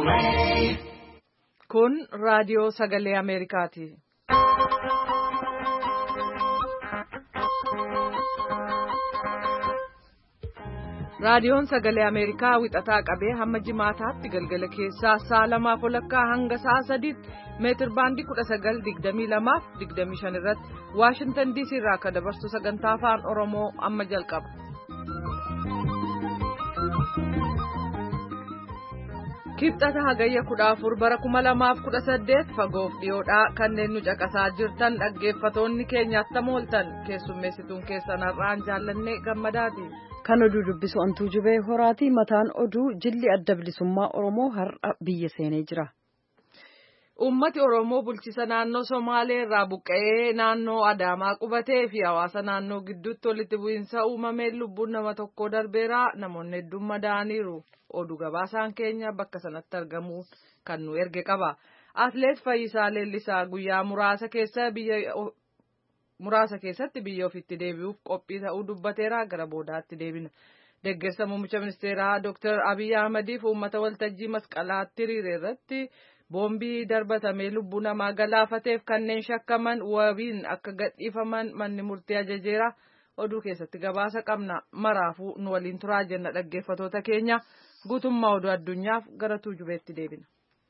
Kun raadiyoo sagalee Ameerikaati. Raadiyoon sagalee Ameerikaa wixataa qabee hamma jimaataatti galgala keessaa sa'a 2:00 hanga sa'a 3:00 meetir baandii 19:22-25 irratti Waashingtan DC irraa akka dabarsu sagantaa afaan Oromoo amma jalqaba. Kibxata hagayya 14 bara 2018 fagoof dhiyoodhaa kanneen nu caqasaa jirtan dhaggeeffatoonni keenya attamooltan keessummeessituun keessan har'aan jaallannee gammadaati. Kan oduu dubbisu Antuu Jubee Horaati. Mataan oduu jilli adda bilisummaa Oromoo har'a biyya seenee jira. Uummati Oromoo bulchisa naannoo Somaalee irraa buqqa'ee naannoo Adaamaa qubatee fi hawaasa naannoo gidduutti walitti bu'iinsa uumameen lubbuun nama tokkoo darbeera. Namoonni hedduun madaa'aniiru. Oduu gabaasaan keenya bakka sanatti argamu kan nu erge qaba. Atleet Fayyisaa Leellisaa guyyaa muraasa keessatti biyya ofiitti deebi'uuf qophii ta'uu dubbateera. Gara boodaatti deebina. Deeggarsa muummicha ministeeraa Dr. Abiy Ahmediif uummata waltajjii masqalaatti hiriire irratti boombii darbatamee lubbuu namaa galaafateef kanneen shakkaman wabiin akka gadhiifaman manni murtii ajajeera. Oduu keessatti gabaasa qabna. Maraafuu nu waliin turaa jenna dhaggeeffatoota keenya. Guutummaa oduu addunyaaf gara tuujubeetti deebina.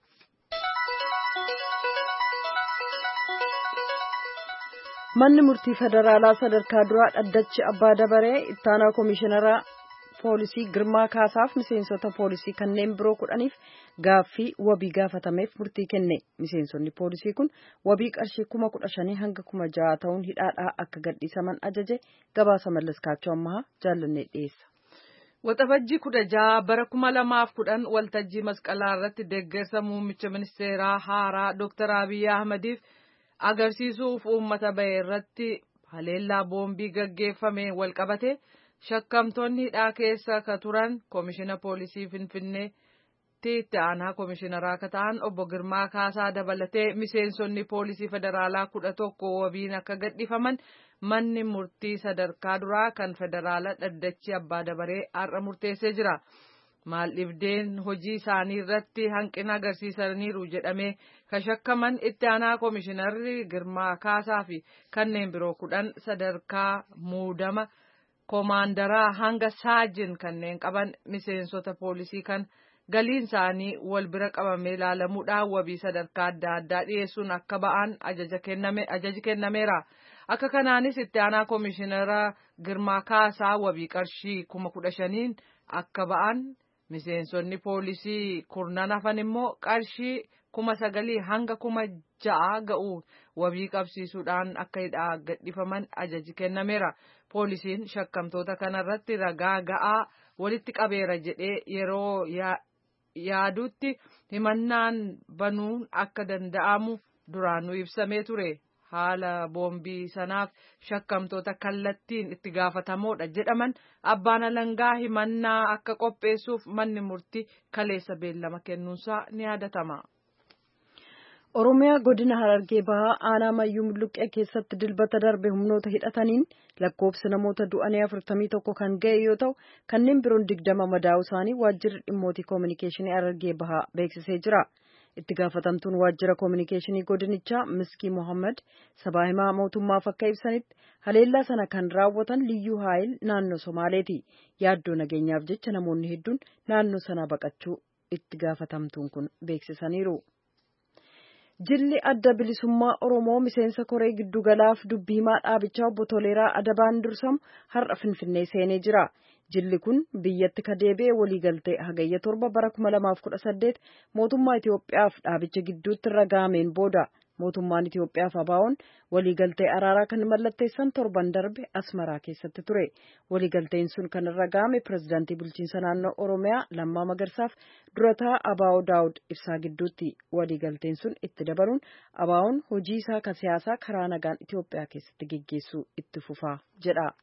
Manni murtii federaalaa sadarkaa duraa dhaddachi Abbaa Dabaree ittaanaa komishineraa poolisii Girmaa Kaasaaf miseensota poolisii kanneen biroo 10f gaaffii wabii gaafatameef murtii kenne. Miseensonni poolisii kun wabii qarshii 15,000 hanga 6,000 ta'uun hidhaadhaa akka gadhiisaman ajaje. Gabaasa Mallaskaachoo ammaa jaallannee dhiyeessa. Waxabajjii 16 bara 2010 waltajjii masqalaa irratti deeggarsa muummicha ministeeraa haaraa Dr. Abiy Ahmediif agarsiisuuf uummata bahe irratti haleellaa boombii gaggeeffame walqabate shakkamtoonni hidhaa keessa ka turan koomishina poolisii Finfinneetti itti aanaa koomishineraa ka ta'an obbo Girmaa Kaasaa dabalatee miseensonni poolisii federaalaa 11 wabiin akka gadhiifaman manni murtii sadarkaa duraa kan federaalaa dhaddachi Abbaa Dabaree har'a murteessee jira. Maal dhibdeen hojii isaanii irratti hanqina agarsiisaniiru jedhamee kan shakkaman itti aanaa koomishinarri Girmaa Kaasaa fi kanneen biroo 10 sadarkaa muudama koomaandaraa hanga saajin kanneen qaban miseensota poolisii kan galiin isaanii wal bira qabamee ilaalamuudhaan wabii sadarkaa adda addaa dhiyeessuun akka ba'an ajaji kennameera. Akka kanaanis itti aanaa koomishinara Girmaa Kaasaa wabii qarshii 15,000 akka ba'an miseensonni poolisii 10 hafan immoo qarshii 9,000 hanga 6,000 ga'uun wabii qabsiisuudhaan akka hidhaa gadhiifaman ajaji kennameera. Poolisiin shakkamtoota kanarratti ragaa ga'aa walitti qabeera jedhee yeroo yaadutti himannaan banuun akka danda'amu duraanuu ibsamee ture. Haala boombii sanaaf shakkamtoota kallattiin itti gaafatamoodha jedhaman abbaan alangaa himannaa akka qopheessuuf manni murtii kaleessa beellama kennuunsaa ni yaadatama. Oromiyaa godina Harargee Bahaa aanaa Mayyuu Mulluqqee keessatti dilbata darbe humnoota hidhataniin lakkoofsi namoota du'anii 41 kan ga'e yoo ta'u kanneen biroon 20 madaa'uu isaanii waajjirri dhimmootii koominikeeshinii Harargee Bahaa beeksisee jira. Itti gaafatamtuun waajjira koominikeeshinii godinichaa Miskii Mohaammed sabaa himaa mootummaaf akka ibsanitti haleellaa sana kan raawwatan liyyuu haayil naannoo Somaaleeti. Yaaddoo nageenyaaf jecha namoonni hedduun naannoo sana baqachuu itti gaafatamtuun kun beeksisaniiru. Jilli adda bilisummaa Oromoo miseensa koree giddugalaaf dubbii himaa dhaabichaa obbo Toleeraa Adabaan dursamu har'a Finfinnee seenee jira. Jilli kun biyyatti ka deebi'e waliigaltee hagayya 7 bara 2018 mootummaa Itoophiyaaf dhaabicha gidduutti ragaameen booda mootummaan Itoophiyaaf ABO'n waliigaltee araaraa kan mallatteessan torban darbe Asmaraa keessatti ture. Waliigalteen sun kan ragaame pirezidaantii bulchiinsa naannoo Oromiyaa Lammaa Magarsaaf durataa ABO Daawud Ibsaa gidduutti. Waliigalteen sun itti dabaluun ABO'n hojii isaa ka siyaasaa karaa nagaan Itoophiyaa keessatti geggeessuu itti fufaa jedha.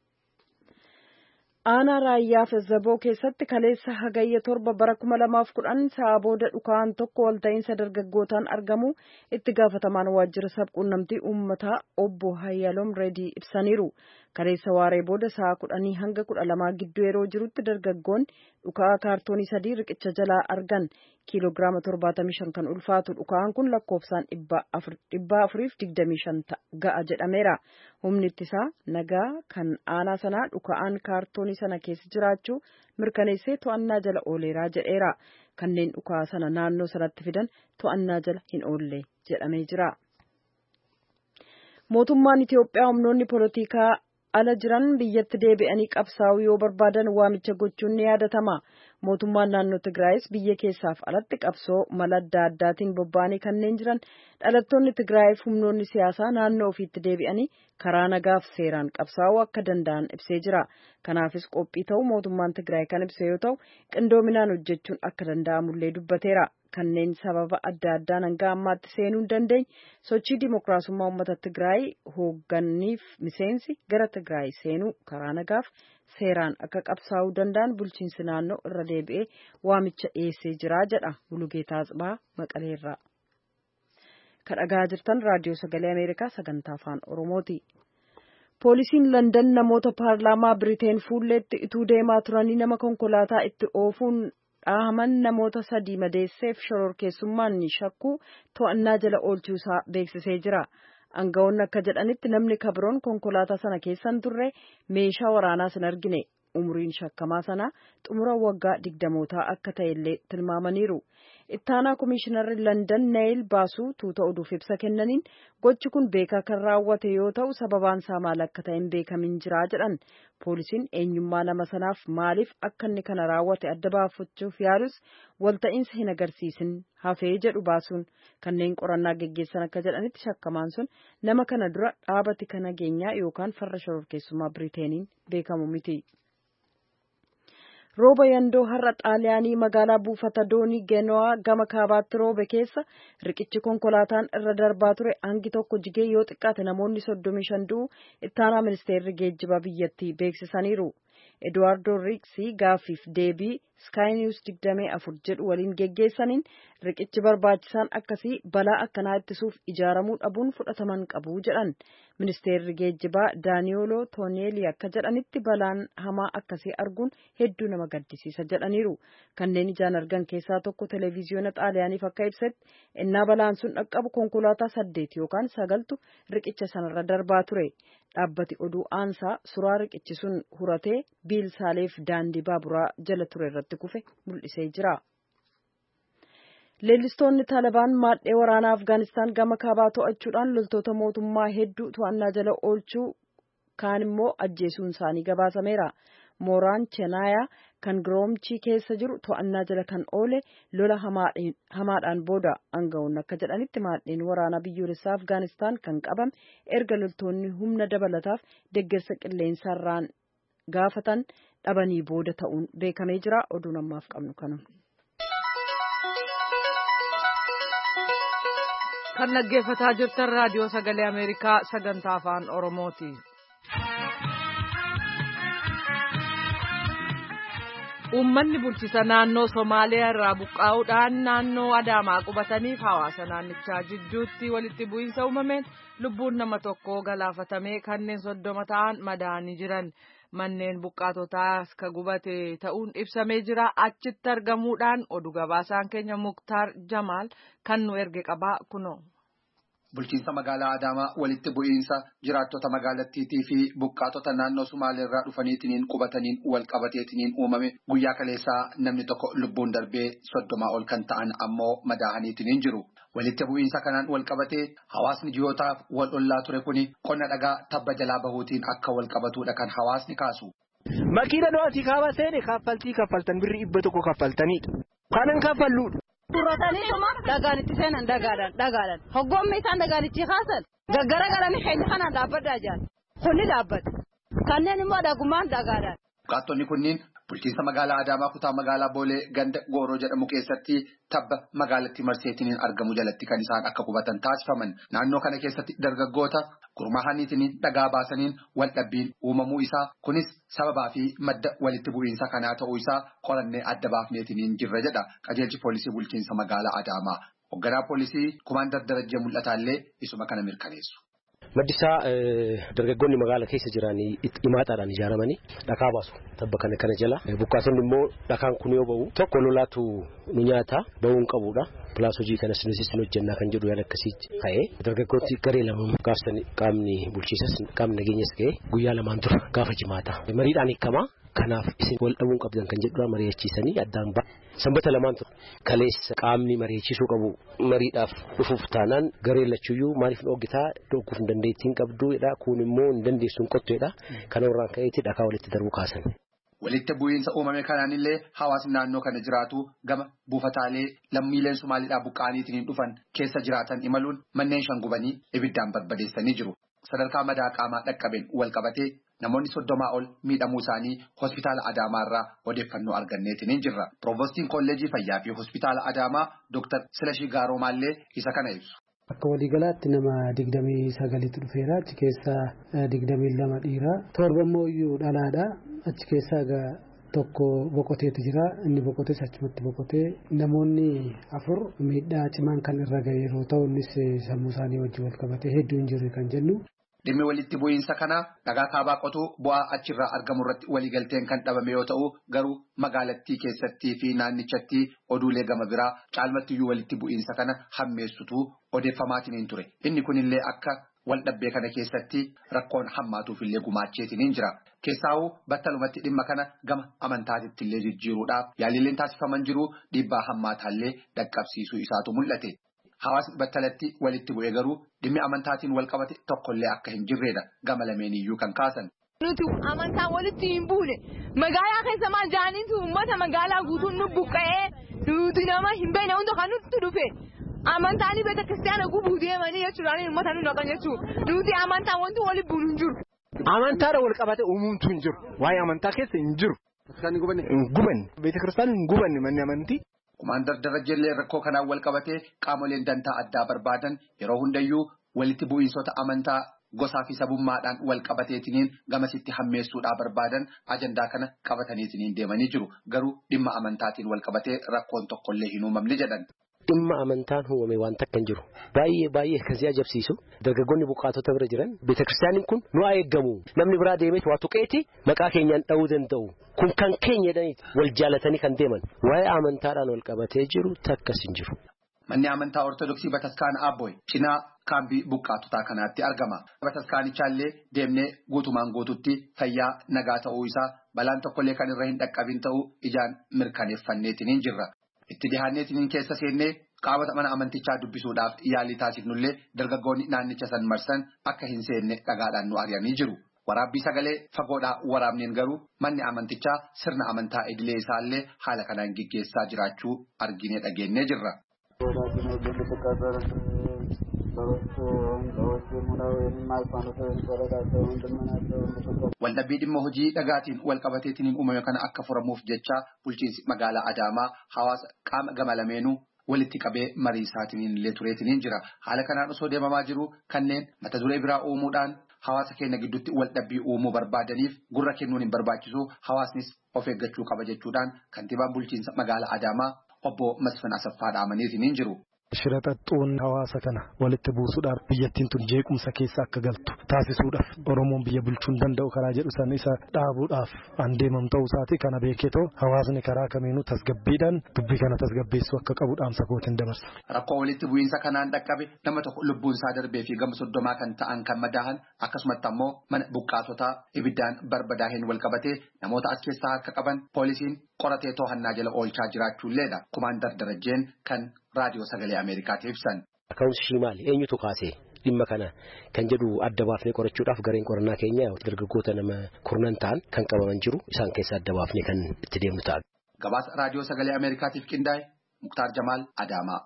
Aanaa Raayyaa Fezzaboo keessatti kaleessa hagayya 7 bara 2010 sa'a booda dhukaan tokko walta'iinsa dargaggootaan argamu itti gaafatamaan waajjira sabquunnamtii uummataa obbo Hayyaloom Reedii ibsaniiru. Kaleessa waaree booda sa'a 10 hanga 12 gidduu yeroo jirutti dargaggoonni dhukaa kaartoonii 3 riqicha jalaa argan kiiloogiraama 75 kan ulfaatu dhukaan kun lakkoofsaan 425 ga'a jedhameera. Humni ittisaa nagaa kan aanaa sanaa dhukaan kaartoonii sana keessa jiraachuu mirkaneessee to'annaa jala ooleeraa jedheera. Kanneen dhukaa sana naannoo sanatti fidan to'annaa jala hin oolle jedhamee jira. Mootummaan Itiyoophiyaa humnoonni poolitikaa ala jiran biyyatti deebi'anii qabsaa'uu yoo barbaadan waamicha gochuun ni yaadatama. Mootummaan naannoo Tigraayis biyya keessaaf alatti qabsoo mala adda addaatiin bobba'anii kanneen jiran dhalattoonni Tigraayiif humnoonni siyaasaa naannoo ofiitti deebi'anii karaa nagaaf seeraan qabsaa'uu akka danda'an ibsee jira. Kanaafis qophii ta'uu mootummaan Tigraay kan ibse yoo ta'u qindoominaan hojjechuun akka danda'amullee dubbateera. Kanneen sababa adda addaan hanga ammaatti seenuu hin dandeenye sochii dimookiraasummaa uummata Tigraay hoogganiif miseensi gara Tigraay seenuu karaa nagaaf seeraan akka qabsaa'uu danda'an bulchiinsi naannoo irra deebi'ee waamicha dhiyeessee jira jedha Mulugeetaa Atsibaa Maqaleerraa. Kan dhaggeeffachaa jirtan raadiyoo sagalee Ameerikaa sagantaa afaan Oromooti. Poolisiin London namoota paarlaamaa Biriteen fuulleetti ituu deemaa turanii nama konkolaataa itti oofuun dhahaman namoota 3 madeesseef shororkeessummaan shakkuu to'annaa jala oolchuusaa beeksisee jira. Aangawoonni akka jedhanitti namni kabroon konkolaataa sana keessan turre meeshaa waraanaas hin argine. Umriin shakkamaa sanaa xumura waggaa 20 akka ta'ellee tilmaamaniiru. Ittaanaa Komishinarri London Neil Baasuu tuuta oduuf ibsa kennaniin gochi kun beekaa kan raawwate yoo ta'u sababaan isaa maal akka ta'e hin beekamin jira jedhan. Poolisiin eenyummaa nama sanaaf maaliif akka inni kana raawwate adda baafachuuf yaalus walta'iinsa hin agarsiisin hafee jedhu Baasuun. Kanneen qorannaa geggeessan akka jedhanitti shakkamaan sun nama kana dura dhaabati kan nageenyaa yookaan farra shororkeessummaa Biriteeniin beekamu miti. Rooba yandoo har'a Xaaliyaanii magaalaa buufata doonii Geno'aa gama kaabaatti roobe keessa riqichi konkolaataan irra darbaa ture hangi tokko jigee yoo xiqqaate namoonni 35 du'u ittaanaa ministeerri geejjibaa biyyattii beeksisaniiru. Eduardo Rixi gaaffiif deebii Sky News 24 jedhu waliin geggeessaniin riqichi barbaachisaan akkasii balaa akkanaa ittisuuf ijaaramuu dhabuun fudhataman qabu jedhan. Ministeerri geejjibaa Daaniyooloo Tooneelii akka jedhanitti balaan hamaa akkasii arguun hedduu nama gaddisiisa jedhaniiru. Kanneen ijaan argan keessaa tokko televiziyoona Xaaliyaaniif akka ibsetti innaa balaan sun dhaqqabu konkolaataa 8 yookaan 9tu riqicha sanarra darbaa ture. Dhaabbati oduu aansaa suuraa riqichi sun huratee biilsaaleef daandii baaburaa jala ture irratti kufe mul'isee jira. Leellistoonni Taalibaan maadhee waraanaa Afgaanistaan gama kaabaa to'achuudhaan loltoota mootummaa hedduu to'annaa jala oolchuu kaan immoo ajjeesuun isaanii gabaasameera. Mooraan Cheenaayaa kan Giroomchii keessa jiru to'annaa jala kan oole lola hamaadhaan booda aangawoonni akka jedhanitti maadheen waraanaa biyyoolessaa Afgaanistaan kan qabame erga loltoonni humna dabalataaf deeggarsa qilleensarraan gaafatan dhabanii booda ta'uun beekamee jira. Oduun ammaaf qabnu kanuma. Kan dhaggeeffataa jirtan raadiyoo sagalee Ameerikaa sagantaa afaan Oromooti. Uummanni bulchiisa naannoo Somaaliyaa irraa buqqaa'uudhaan naannoo Adaamaa qubataniif hawaasa naannichaa jidduutti walitti bu'iinsa uumameen lubbuun nama tokkoo galaafatamee kanneen 30 ta'an madaa'anii jiran. Manneen buqqaatotaas ka gubate ta'uun ibsamee jira. Achitti argamuudhaan oduu gabaasaan keenya Muktaar Jamaal kan nu erge qabaa kunoo. Bulchiinsa magaalaa Adaamaa walitti bu'iinsa jiraattota magaalattiitii fi buqqaatota naannoo Somaaliirraa dhufaniitiin qubataniin wal qabateetiin uumame guyyaa kaleessaa namni tokko lubbuun darbee 30 ol kan ta'an ammoo madaa'aniitiin jiru. Walitti bu'iinsa kanaan wal qabatee hawaasni ji'ootaaf wal ollaa ture kuni qonna dhagaa tabba jalaa bahuutiin akka wal qabatudha kan hawaasni kaasu. Makiina nootii kaaba seene kaffaltan birri 100 kaffaltanidha. Kanan kaffalluudha. Duratanii dhuma dhagaan itti seenan dhagaadhaan hoggoommi isaan dhagaan itti kaasan gaggara garanii keenya kanaan dhaabbadhaa jiran kunni dhaabbata kanneen immoo dhagumaan dhagaadhaan. Buqqaattonni kunniin bulchiinsa magaalaa Adaamaa kutaa magaalaa Boolee ganda Gooroo jedhamu keessatti tabba magaalattii marseetiin argamu jalatti kan isaan akka qubatan taasifaman. Naannoo kana keessatti dargaggoota gurmaahaniitiin dhagaa baasaniin wal dhabbiin uumamuu isaa kunis sababaa fi madda walitti bu'iinsa kanaa ta'uu isaa qorannee adda baafneetiin jirra jedha qajeelchi poolisii bulchiinsa magaalaa Adaamaa. Hoogganaa poolisii Kumaandar Darajjee Mul'ataallee isuma kana mirkaneessu. Maddisaa dargaggoonni magaalaa keessa jiranii imaataadhaan ijaaramanii dhakaa baasu. Tabba kana jala buqqaatonni immoo dhakaan kun yoo ba'u tokko lolaatu nu nyaata ba'uun qabudha. Pilaas hojii kanas nuti hojjennaa kan jedhu yaada akkasii ka'ee dargaggooti garee lama gaafsan qaamni bulchiisas qaamni nageenyas ga'ee guyyaa lamaan tura gaafa jimaata. Mariidhaan hiikamaa kanaaf isin wal dhabuun qabdan kan jedhu mari'achiisanii addaan ba'a. Sanbata lamaan tura kaleessa qaamni mari'achiisuu qabu mariidhaaf dhufuuf taanaan garee lachuyyuu maaliif dhoogitaa dhooguuf hin dandeettiin qabduudha kun immoo hin dandeessuun qotteedha kana warraan ka'eetti dhakaa walitti darbuu kaasan. Walitti bu'iinsa uumame kanaanillee hawaasni naannoo kana jiraatu gama buufataalee lammiileen Somaaliidhaa buqqaaniitiin dhufan keessa jiraatan imaluun manneen shan gubanii ibiddaan barbadeessanii jiru. Sadarkaa madaa qaamaa dhaqqabeen wal qabatee namoonni 30 ol miidhamuu isaanii hospitaala Adaamaarraa odeeffannoo arganneetiin jirra. Provoostiin kolleejii fayyaa fi hospitaala Adaamaa Dr. Silashii Gaaromaallee isa kana ibsu. Akka waliigalaatti nama 29 dhufeera achi keessaa 22 dhiiraa torba immoo iyyuu dhalaadha achi keessaa tokko boqoteetu jira inni boqotees achumatti boqotee namoonni 4 miidhaa cimaan kan irra ga'e yeroo ta'u innis sammuu isaanii wajjin wal qabatee hedduu hin jirre kan jennu. Dhimmi walitti bu'iinsa kana dhagaa kaabaa qotuu bu'aa achirraa argamu irratti waliigalteen kan dhabame yoo ta'u garuu magaalattii keessattii fi naannichatti oduulee gama biraa caalmattiyyuu walitti bu'iinsa kana hammeessutu odeeffamaatiin ture. Inni kunillee akka wal dhabbee kana keessatti rakkoon hammaatuufillee gumaacheetiin jira. Keessaawuu battalumatti dhimma kana gama amantaatitti illee jijjiiruudhaaf yaalileen taasifaman jiru dhiibbaa hammaataallee dhaqqabsiisuu isaatu mul'ate. Hawaasni battalatti walitti bu'ee garuu dhimmi amantaatiin wal qabate tokkollee akka hin jirredha gama lameeniyyuu kan kaasan. Nuti amantaan walitti hin buune magaalaa keessa maal jaaniitu uummata magaalaa guutuun nu buqqa'ee nuti nama hin beekne hunda kan nutti dhufe amantaan beeta kiristaana gubuu deemanii jechuudhaan uummata nu naqan jechuudha. Nuti amantaan wanti walitti buunu hin jiru. Amantaadha wal qabate uumamtu hin jiru. Waa'ee amantaa keessa hin jiru. Kan gubanne beeta kiristaana hin gubanne manni amantii. Kumaandar Darajjallee rakkoo kanaan wal qabatee qaamoleen dantaa addaa barbaadan yeroo hundayyuu walitti bu'iinsota amantaa gosaa fi sabummaadhaan wal qabateetiniin gamasitti hammeessuudhaa barbaadan ajandaa kana qabataniitiniin deemanii jiru. Garuu dhimma amantaatiin wal qabatee rakkoon tokkollee hin uumamne jedhan. Dhimma amantaan uumame waan takka hin jiru. Baay'ee akkasii ajabsiisu. Dargaggoonni buqqaatota bira jiran beetakiristaaniin kun nu haa eeggamu. Namni biraa deemeet waa tuqeeti maqaa keenyaan dha'uu danda'u. Kun kan keenya jedhaniiti wal jaalatanii kan deeman. Waa'ee amantaadhaan wal qabatee jiru takkas hin jiru. Manni amantaa Ortodoksii Bataskaana Abboy cinaa kaambii buqqaatotaa kanaatti argama. Bataskaanichallee deemnee guutumaan guututti fayyaa nagaa ta'uu isaa balaan tokkollee kan irra hin dhaqqabin ta'uu ijaan mirkaneeffanneetiin jirra. Itti dhihaanneetiin keessa seennee qaamota mana amantichaa dubbisuudhaaf yaalii taasifnullee dargaggoonni naannicha san marsan akka hin seenne dhagaadhaan nu ari'anii jiru. Waraabbii sagalee fagoodhaa waraabneen garuu manni amantichaa sirna amantaa idilee isaallee haala kanaan gaggeessaa jiraachuu arginee dhageenyee jirra. Waldhabbii dhimma hojii dhagaatiin wal qabateetiin uumame kana akka furamuuf jecha bulchiinsi magaalaa Adaamaa hawaasa qaama gama lameenuu walitti qabee marii isaatiin illee tureetiin jira. Haala kanaan osoo deemamaa jiru kanneen mata duree biraa uumuudhaan hawaasa keenya gidduutti waldhabbii uumuu barbaadaniif gurra kennuun hin barbaachisu hawaasnis of eeggachuu qaba jechuudhaan kantiibaan bulchiinsa magaalaa Adaamaa obbo Masfin Asaffaa dhaamaniitiin jiru. Shiraxaxxuun hawaasa kana walitti buusuudhaaf biyyattiin tun jeequmsa keessa akka galtu taasisuudhaaf Oromoon biyya bulchuu hin danda'u karaa jedhu san isa dhaabuudhaaf andeemam ta'uu isaati kana beeketoo hawaasni karaa kamiinuu tasgabbiidhaan dubbii kana tasgabbeessuu akka qabu dhaamsa kootiin dabarsa. Rakkoo walitti bu'iinsa kanaan dhaqqabe nama tokko lubbuun isaa darbee fi gama 30 kan ta'an kan madaahan akkasumatti ammoo mana buqqaatotaa ibiddaan barbadaa'een wal qabatee namoota as keessaa harka qaban poolisiin qoratee to'annaa jala oolchaa jiraachuulleedha. Kumaandar Darajjeen kan raadiyoo sagalee Ameerikaatti ibsan. Akkaawunti maali? Eenyutu kaasee dhimma kana kan jedhu adda baafnee qorachuudhaaf gareen qorannaa keenya dargaggoota nama 10 ta'an kan qabaman jiru isaan keessaa adda baafnee kan itti deemnu ta'a. Gabaasa raadiyoo sagalee Ameerikaatiif qindaa'e Muktaar Jamaal Adaamaa.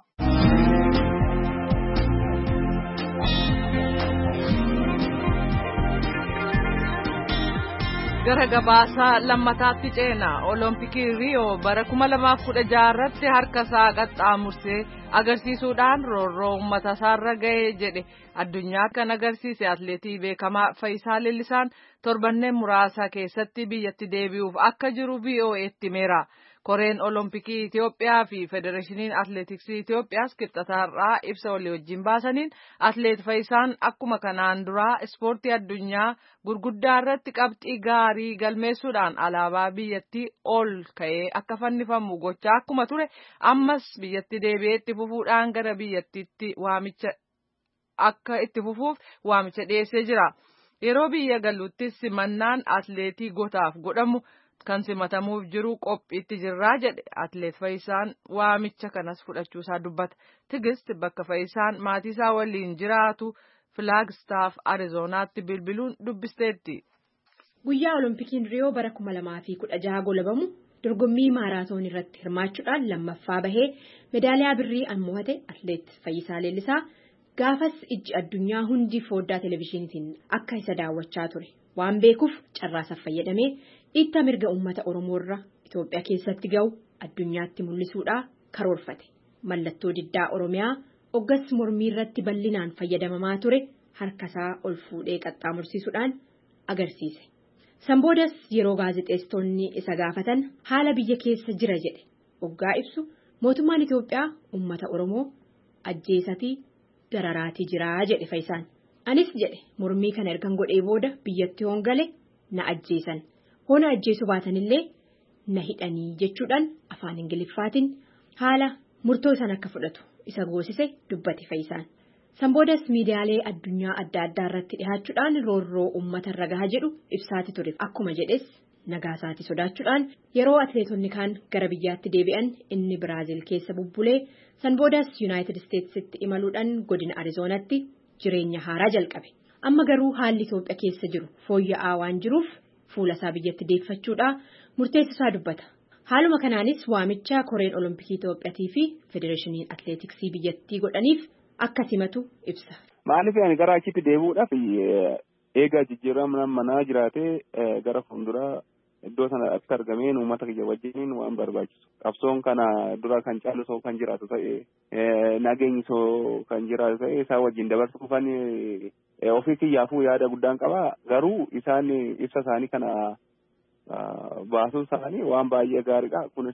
Gara gabaasa lammataatti ceena Olompikii Riyoo bara 2016 irratti harka isaa qaxxaamursee agarsiisuudhaan roorroo uummata isaarra ga'ee jedhe addunyaa kan agarsiise atleetii beekamaa Faayisaa Leellisaan torbanneen muraasa keessatti biyyatti deebi'uuf akka jiru VOA'tti himeera. Koreen Olompikii Itoophiyaa fi Federeeshiniin Atileetiksii Itoophiyaas qixxataarraa ibsa walii wajjin baasaniin atileet Fayyisaan akkuma kanaan duraa ispoortii addunyaa gurguddaa irratti qabxii gaarii galmeessuudhaan alaabaa biyyattii ol ka'ee akka fannifamu gochaa akkuma ture ammas biyyatti deebi'ee itti fufuudhaan gara biyyattiitti waamicha akka itti fufuuf waamicha dhiyeessee jira. Yeroo biyya galuutti simannaan atileetii gootaaf godhamu kan simatamuuf jiru qophiitti jirraa jedhe atileet Fayyisaan waamicha kanas fudhachuusaa dubbata. Tigist bakka Fayyisaan maatiisaa waliin jiraatu Flagstaff Arizonaatti bilbiluun dubbisteetti. Guyyaa Oloompikiin Riyoo bara 2016 golabamu dorgommii maaraatoon irratti hirmaachuudhaan lammaffaa bahee meedaaliyaa birrii mo'ate atileet Fayyisaa Leellisaa gaafas ijji addunyaa hundi foddaa televezyiiniitiin akka isa daawwachaa ture waan beekuuf carraasaaf fayyadamee itti mirga uummata Oromoorra Itoophiyaa keessatti ga'u addunyaatti mul'isuudhaa karoorfate. Mallattoo diddaa Oromiyaa oggas mormii irratti bal'inaan fayyadamamaa ture harkasaa ol fuudhee qaxxaamursiisuudhaan agarsiise. Sanboodas yeroo gaazexeessitoonni isa gaafatan haala biyya keessa jira jedhe oggaa ibsu mootummaan Itoophiyaa uummata Oromoo ajjeesatii dararaatii jiraa jedhe Fayyisaan. Anis jedhe mormii kana ergan godhee booda biyyatti hoongale na ajjeesan. Hoona ajjeesuu baatanillee na hidhanii jechuudhaan afaan Ingiliffaatiin haala murtoo san akka fudhatu isa goosise dubbate Fayyisaan. Sanboodas miidiyaalee addunyaa adda addaa irratti dhihaachuudhaan roorroo uummata irra gahaa jedhu ibsaati ture. Akkuma jedhes nagaasaati sodaachuudhaan yeroo atileetonni kaan gara biyyaatti deebi'an inni Biraazil keessa bubbulee sanboodas Yuunaayitid Isteetsitti imaluudhaan godina Arizoonatti jireenya haaraa jalqabe. Amma garuu haalli Itoophiyaa keessa jiru fooyya'aa waan jiruuf fuula isaa biyyatti deeffachuudhaa murteessisaa dubbata. Haaluma kanaanis waamicha Koreen Olompikii Itoophiyaatii fi Federeeshiniin Atileetiksii biyyattii godhaniif akka simatu ibsa. Maaliif ani gara achitti deebi'uudhaaf eegaa jijjiirama manaa jiraatee gara fuulduraa iddoo sana akka argameen uummata kiyya wajjin waan barbaachisu. Qabsoon kana dura kan caalu soo kan jiraatu ta'e nageenyi soo kan jiraatu ta'e isaa wajjin dabarsuuf kan ofii kiyyaafuu yaada guddaan qaba. Garuu isaan ibsa isaanii kana baasuun isaanii waan baay'ee gaariidha. Kunis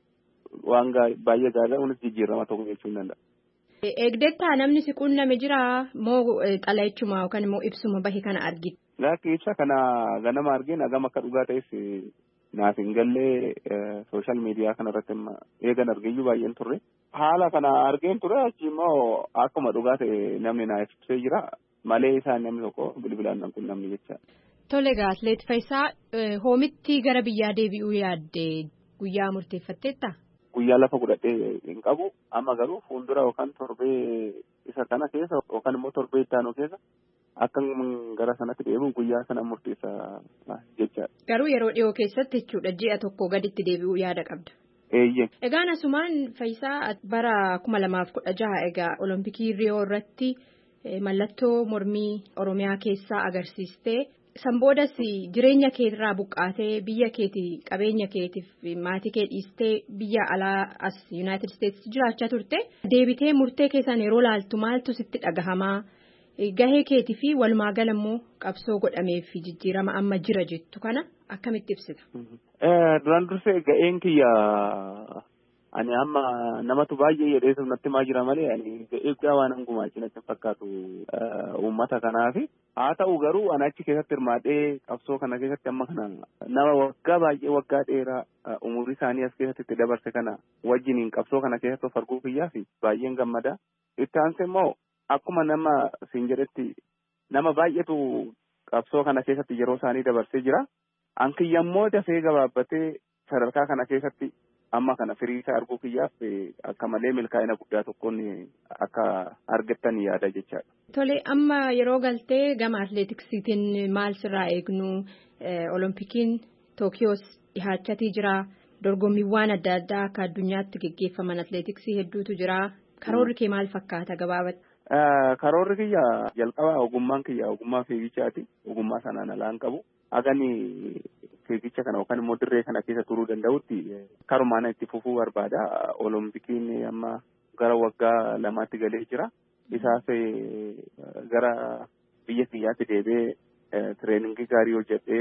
waan baay'ee gaariidha. Kunis jijjiirama tokko jechuu hin danda'a. Eegdettaa namni si quunname jira moo xalayichuma yookaan immoo ibsuma bahe kana argite? Laakki ibsa kana ganama argeen hagam akka dhugaa ta'es naaf hin gallee sooshaal miidiyaa kanarratti eegan argeeyyuu baay'een turre. Haala kana argeen ture achi immoo akkuma dhugaa ta'e namni naaf ibsee jira malee isaan namni tokko bilbilaan nan quunnamne jecha. Tole egaa atileet Fayyisaa hoomitti gara biyyaa deebi'uu yaadde guyyaa murteeffatteetta? Guyyaa lafa godhadhee hin qabu amma garuu fuuldura yookaan torbee isa kana keessa yookaan immoo torbee itti aanu keessa akka gara sanatti deebi'u guyyaa sana murteessa jechaadha. Garuu yeroo dhiyoo keessatti jechuudha ji'a tokko gaditti deebi'uu yaada qabda. Eeyyee. Egaa asumaan Fayyisaa bara 2016 egaa Olompikii Riyoo irratti mallattoo mormii Oromiyaa keessaa agarsiistee. Sanboodas jireenya keetirraa buqqaatee biyya keetii qabeenya keetiif maatii kee dhiistee biyya alaa as Yuunaayitid Isteetsi jiraachaa turte deebitee murtee keessaan yeroo laaltu maaltu sitti dhagahamaa gahee keetii fi walumaa gala immoo qabsoo godhamee fi jijjiirama amma jira jettu kana akkamitti ibsita? Duraan dursee ga'een kiyya ani amma namatu baay'ee jedheesuuf natti maa jira malee ani ga'ee guddaa waan hangumaa natti fakkaatu uummata kanaafi. Haa ta'u garuu ani achi keessatti hirmaadhee qabsoo kana keessatti amma kana nama waggaa baay'ee waggaa dheeraa umurii isaanii as keessatti itti dabarse kana wajjiniin qabsoo kana keessatti of arguu kiyyaa fi baay'een gammada. Itti aansee immoo akkuma nama siin jedhetti nama baay'eetu qabsoo kana keessatti yeroo isaanii dabarsee jira. An kiyyammoo dafee gabaabbatee sadarkaa kana keessatti amma kana firiisa arguu kiyyaaf akka malee milkaa'ina guddaa tokkoon akka argattan yaada jechaadha. Tole amma yeroo galtee gama atileetiksiitiin maal sirraa eegnu Oloompikiin Tookiyoos dhihaachatii jira dorgommiiwwan adda addaa akka addunyaatti geggeeffaman atileetiksii hedduutu jira karoorri kee maal fakkaata gabaabatti? Karoorri kiyya jalqaba ogummaan kiyya ogummaa fiigichaati ogummaa sanaan alaan qabu hagani fiigicha kana yookaan immoo dirree kana keessa turuu danda'utti karumaan itti fufuu barbaada. Oloompikiin amma gara waggaa lamaatti galee jira. Isaaf gara biyya kiyyaatti deebi'ee tireeningii gaarii hojjetee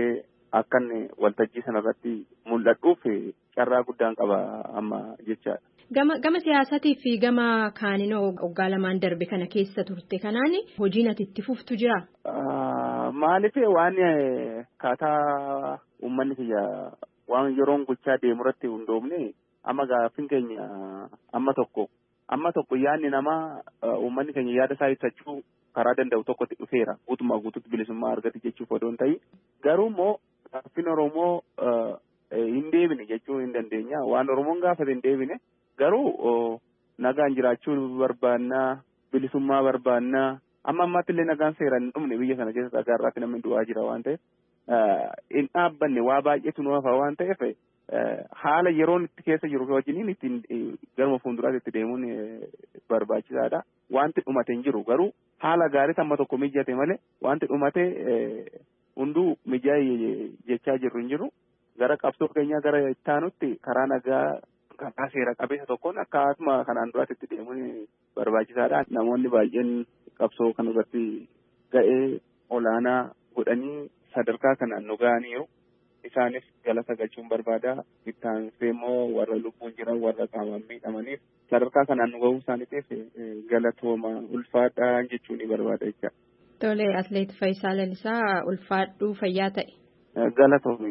akka inni waltajjii sanarratti mul'atuuf carraa guddaan qaba amma jechaadha. Gama siyaasaatii fi gama kaaninoo waggaa lamaan darbe kana keessa turte kanaan hojiin ati itti fuftu jira? Maaliif waan kaataa uummanni kiyya waan yeroon gochaa deemu irratti hundoofne amma gaaffiin keenya amma tokko yaadni namaa uummanni keenya yaada isaa ibsachuu karaa danda'u tokkotti dhufeera guutummaa guutuutti bilisummaa argate jechuuf odoo hin ta'in garuu immoo gaaffiin Oromoo hin deebine jechuu hin dandeenya waan Oromoon gaafate hin deebine garuu nagaan jiraachuu barbaannaa bilisummaa barbaannaa amma ammaatti illee nagaan seeraan hin dhumne biyya sana keessa dhagaarraatti namni du'aa jira waan ta'eef hin dhaabbanne waa baay'eetu nu hafa waan ta'eef haala yeroon itti keessa jiru wajjiniin ittiin garuma fuulduraatti itti deemuun barbaachisaadha. Wanti dhumate hin jiru garuu haala gaarii amma tokko mijate malee wanti dhumate hunduu mijaa'ee jechaa jirru hin jiru. Gara qabsoo keenyaa gara ittaanutti karaa nagaa karaa seera qabeessa tokkoon akkasuma kanaan duraatti itti deemuun barbaachisaadha. Namoonni baay'een qabsoo kanarratti ga'ee olaanaa godhanii sadarkaa kanaan nu ga'aniiru. Isaanis galata galchuun barbaada. Ittaan immoo warra lubbuun jiran warra qaamaan miidhamaniif sadarkaa kanaan nu ga'uu isaaniitiif galatooma ulfaadhaa jechuun ni barbaada jecha. Tole Atleet Fayyisaa Lalisaa ulfaadhuu fayyaa ta'e. Galatoomi.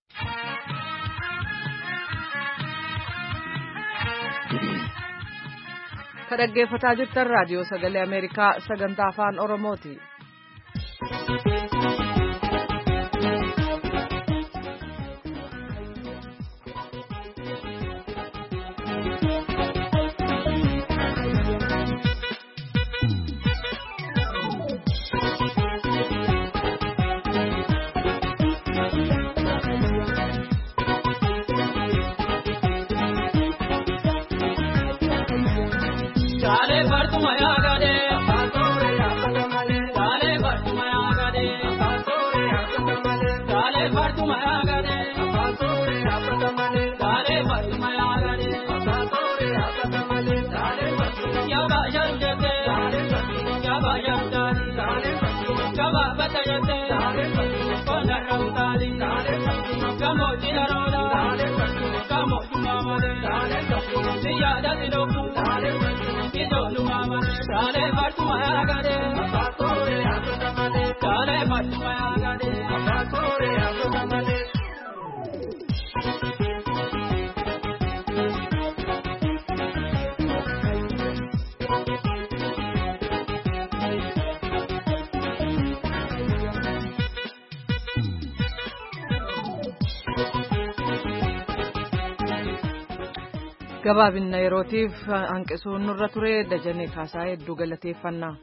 Kan dhaggeeffataa jirtan raadiyoo sagalee Ameerikaa sagantaa afaan Oromooti. Gabaabinna yerootiif hanqisuun nurra ture Dajanee Kaasaa hedduu galateeffannaa.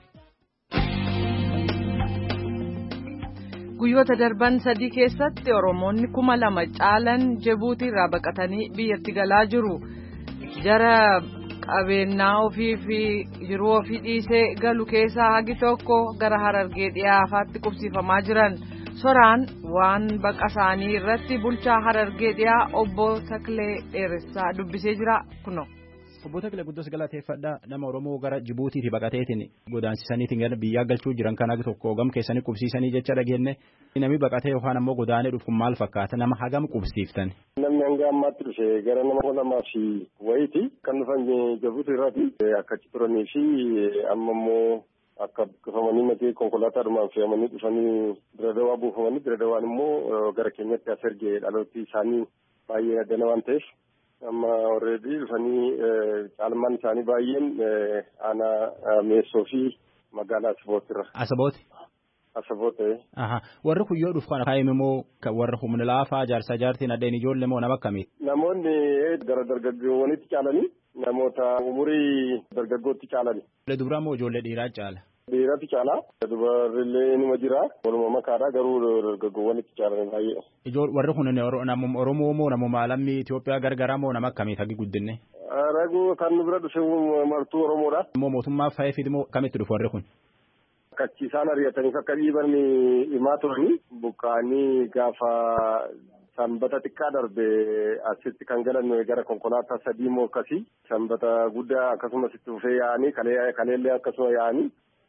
Guyyoota darban 3 keessatti Oromoonni 2,000 caalan Jibuutii irraa baqatanii biyyatti galaa jiru. Jara qabeenyaa ofii fi jiruu ofii dhiisee galu keessaa hagi tokko gara Harargee dhiyaafaatti qubsiifamaa jiran. Soraan waan baqa isaanii irratti bulchaa Harargee dhiyaa obbo Taklee Dheeressaa dubbisee jira kuno. Obbo Taklee guddos galateeffadhaa nama Oromoo gara Jibuutiitti baqateetiin godaansisaniitiin gara biyyaa galchuu jiran kan hagi tokko hogam keessanii qubsiisanii jecha dhageenne namni baqatee yookaan ammoo godaanee dhufu maal fakkaata nama hagam qubsiiftan. Namni hanga ammaatti dhufe gara nama 200 wayiiti kan dhufan Jibuutii irratti akkachi turanii fi amma immoo akka buqqifamanii maqee konkolaataadhumaan fe'amanii dhufanii Diradawaa buufamanii Diradawaan immoo gara keenyatti as ergee dhaloottii isaanii baay'ee addana waan ta'eef amma already dhufanii caalmaan isaanii baay'een aanaa Meessoo fi magaalaa Asabootirra. Asabooti? Asaboote. Warri kun yoo dhufu kana kaa'ime moo warra humna laafaa jaarsaa jaartiin addeen ijoollee moo nama akkamiiti? Namoonni gara dargaggoowwanitti caalanii namoota umurii dargaggootti caalani. Dubraa moo ijoollee dhiiraa caala? Dhiiratu caala. Dubarrillee nima jira. Waluma makaadha garuu dargaggoowwanitti caalani baay'ee. Warri kun namuma Oromoo moo namuma lammii Itoophiyaa gargaraa moo nama akkamiiti hagi guddinne? Raguu kan nu bira dhufe martuu Oromoodha. Immoo mootummaa fa'ee fidimoo kamitti dhufu warri kun? Akkachi isaan ari'atanii akka dhiiban himaa turanii buqqaanii gaafa sanbata xiqqaa darbe asitti kan galan gara konkolaataa 3 moo akkasii sanbata guddaa akkasumas itti fufee yaa'anii kaleellee akkasuma yaa'anii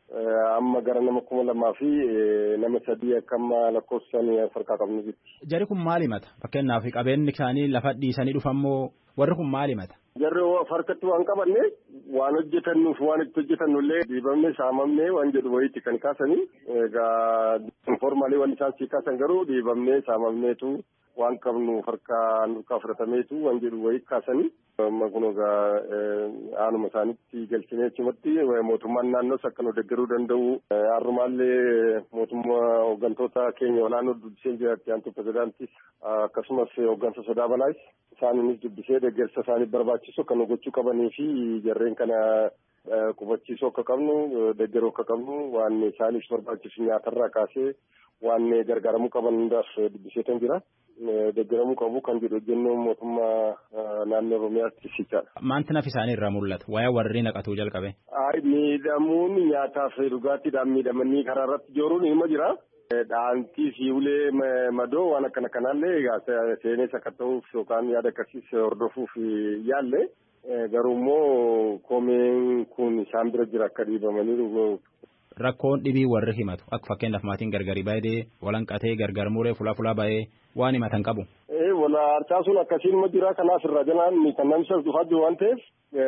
amma gara nama 2,000 fi nama 3 akka amma lakkoofsaan harkaa qabnu jirti. Jarri kun maal himata? Fakkeenyaaf qabeenyi isaanii lafa dhiisanii dhufammoo warri kun maal himata? Jarri harkatti waan qabanne waan hojjetannuuf waan itti hojjetannullee dhiibamne saamamne waan jedhu wayiitti kan kaasanii egaa informaalii waan isaan sii kaasan garuu dhiibamne saamamneetu waan qabnu harkaan nurkaa fudhatameetu waan jedhu wayii kaasanii amma kun egaa aanuma isaanitti galchinee achumatti mootummaan naannoos akka nu deeggaruu danda'u har'umaallee mootummaa hooggantoota keenya olaanoo dubbisee jiraatti aantu pirezidaantis akkasumas hooggansa sodaa balaas isaaniinis dubbisee deeggarsa isaanii barbaachisu akka nu gochuu qabanii fi jarreen kana qubachiisuu akka qabnu deeggaruu akka qabnu waan isaaniif barbaachisu nyaatarraa kaasee waan gargaaramuu qaban hundaaf dubbiseetan jira. Deeggaramuu qabu kan jedhu hojjennoo mootummaa naannoo Oromiyaatti sichaadha. Maanti nafi isaanii irraa mul'ata? Waa'ee warri naqatuu jalqabe? Miidhamuun nyaataaf dhugaatiidhaan miidhamanii karaa irratti jooruun hima jira. Dhaantii fi ulee madoo waan akkana kanaallee seenes akka ta'uuf yookaan yaada akkasiis hordofuuf yaalle garuu immoo koomeen kun isaan bira jira akka dhiibamanii rakkoon dhibii warri himatu akka fakkeenyaaf maatiin gargari baay'ee walanqatee gargar muree fulaa baay'ee waan himatan qabu. Wala harcaasuun akkasiin ma jira kanaaf irraa janaan kan namni dhufaa jiru waan ta'eef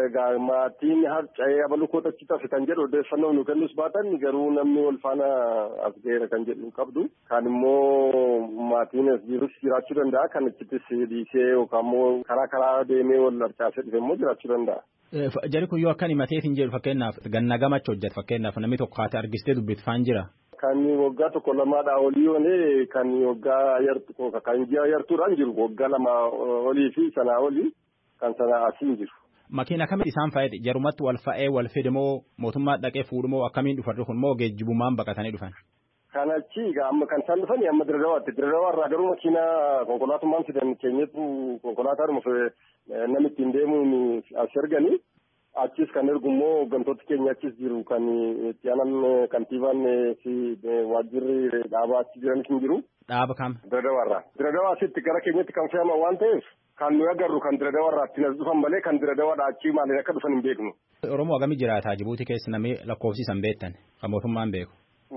maatiin harca'ee abaluu achi taase kan jedhu odeeffannoo nu kennus baatan garuu namni wal faana as ga'eera kan jedhu qabdu. Kan immoo maatiin as jirus jiraachuu danda'a kan achittis dhiisee yookaan immoo karaa deemee wal harcaasee dhufe immoo jiraachuu danda'a. Jari kun yoo akkan himateef hin jedhu fakkeenyaaf ganna gamacha hojjetu fakkeenyaaf namni tokko haati argistee dubbifaan jira. Kan waggaa tokko lamaadhaa olii olee kan waggaa yartuu kan ji'a yartuudhaan jiru waggaa 2 olii fi sanaa olii kan sanaa asiin jiru. Makiina akkamitti isaan fayyade jarumatti wal fa'ee wal fide moo mootummaa dhaqee fuudhumoo akkamiin dhufan kun moo geejjibumaan baqatanii dhufan? Kan achi amma kan isaan dhufanii amma Diradawaatti Diradawaarraa garuu makiina konkolaatummaan fidan keenyatu konkolaataadhuma namni ittiin deemuun as erganii. Achis kan ergu immoo hooggantoota keenya achis jiru kan itti aanan kantiibaan fi waajjirri dhaabaa achi jiranis hin jiru. Dhaaba kam? Diradawaarraa. Diradawaasitti gara keenyatti kan fe'aman waan ta'eef kan nuyi agarru kan Diradawaarraatti as dhufan malee kan Diradawaadhaa achii maaliin akka dhufan hin beeknu. Oromoo hagamii jiraataa Jibuutii keessa namni lakkoofsisan beektan kan mootummaan beeku.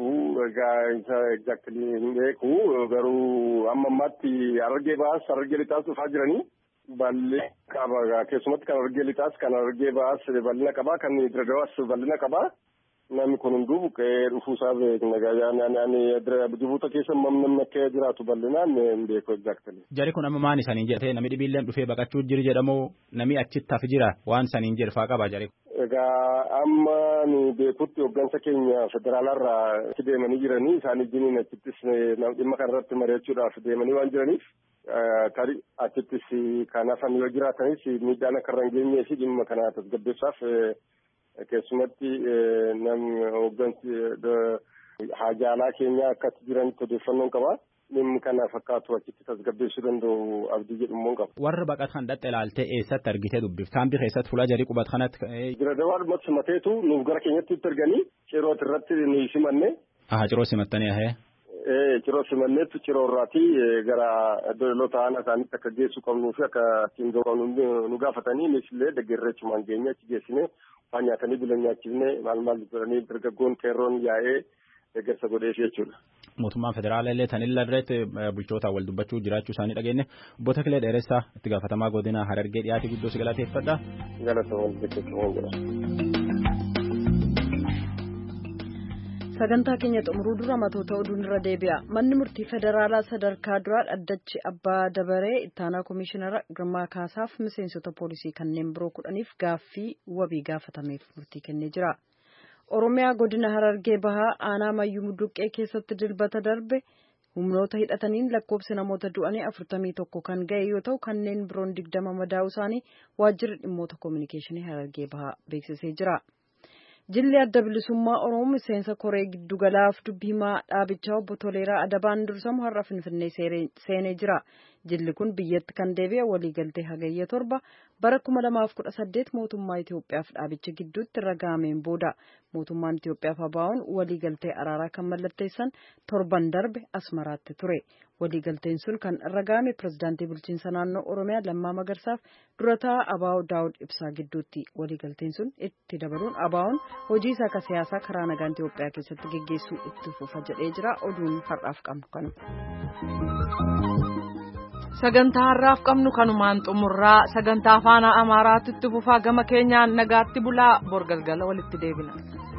Exactly hin beeku garuu amma ammaatti Harargee baas Harargee lixaas dhufaa jiranii. Bal'ee qaba keessumatti kan Harargee lixaas kan Harargee baas bal'ina qaba kan Diradawaas bal'ina qaba namni kun hunduu buqqee dhufuusaa beekna Jibuutii keessa namni akka jiraatu bal'inaan hin beeku exactly. Jari kun amma maan isaniin jedhee namni dhibiilleen dhufee baqachuu jiru jedhamoo namni achitti hafi jira waan saniin jedhfaa qaba jari. Egaa amma nu beekutti hooggansa keenya federaalaarraa itti deemanii jiranii isaanii jiniin achittis dhimma kanarratti mari'achuudhaaf deemanii waan jiraniif. Tarii achittis kan hafan yoo jiraatanis miidhaan akka irra hin geenyee fi dhimma kana tasgabbeessaaf keessumatti namni hooggansi haajaalaa keenya akkatti jiranitti odeeffannoon qaba. Dhimmi kana fakkaatu achitti tasgabbeessuu danda'u abdii jedhu immoo qaba. Warra baqatan dhatte ilaaltee eessatti argitee dubbif kaambii keessatti fuula jarii qubat kanatti. Diradawaadhumatti simateetu nuuf gara keenyatti erganii ciroo irratti ni simanne. Ciroo simattanii ahee. Ciroo simanneetu ciroo irraatii gara dooloota aanaa isaaniitti akka geessu qabnuu fi akka ittiin qabnu nu gaafatanii innis illee deeggarreechumaan geenye achi geessine waan nyaatanii bulan nyaachifne maal godhanii dargaggoon qeerroon yaa'ee deeggarsa godheef jechuudha. Mootummaan federaalaa illee tanilla irratti bulchootaan wal dubbachuu jiraachuu isaanii dhageenye obbo Takilee Dheeressaa itti gaafatamaa godina Harargee dhiyaatii guddoo si galateeffadha. Sagantaa keenya xumuruu dura matoota oduun irra deebi'a. Manni murtii federaalaa sadarkaa duraa dhaddachi abbaa dabaree ittaanaa komishinara Girmaa Kaasaaf miseensota poolisii kanneen biroo 10 gaaffii wabii gaafatameef murtii kennee jira. Oromiyaa godina Harargee Bahaa aanaa Mayyuu Mudduqqee keessatti dilbata darbe humnoota hidhataniin lakkoofsi namoota du'anii 41 kan ga'e yoo ta'u kanneen biroon 20 madaa'uu isaanii waajjirri dhimmoota koominikeeshinii Harargee Bahaa beeksisee jira. Jilli adda bilisummaa Oromoo miseensa koree giddugalaaf dubbii himaa dhaabichaa obbo Toleeraa Adabaan dursamu har'a Finfinnee seenee jira. Jilli kun biyyatti kan deebi'e waliigaltee hagayya 7 bara 2018 mootummaa Itoophiyaaf dhaabicha gidduutti ragaameen booda mootummaan Itoophiyaaf ABO'n waliigaltee araaraa kan mallatteessan torban darbe Asmaraatti ture. Waliigalteen sun kan ragaame pirezidaantii bulchiinsa naannoo Oromiyaa Lammaa Magarsaaf durataa ABO Daawud Ibsaa gidduutti. Waliigalteen sun itti dabaluun ABO'n hojii isaa akka siyaasaa karaa nagaan Itoophiyaa keessatti geggeessuu itti fufa jedhee jira. Oduun har'aaf qabnu kanuma. Sagantaa har'aaf qabnu kanumaan xumurraa sagantaa afaan Amaaraatti itti fufaa gama keenyaan nagaatti bulaa bor galgala walitti deebina.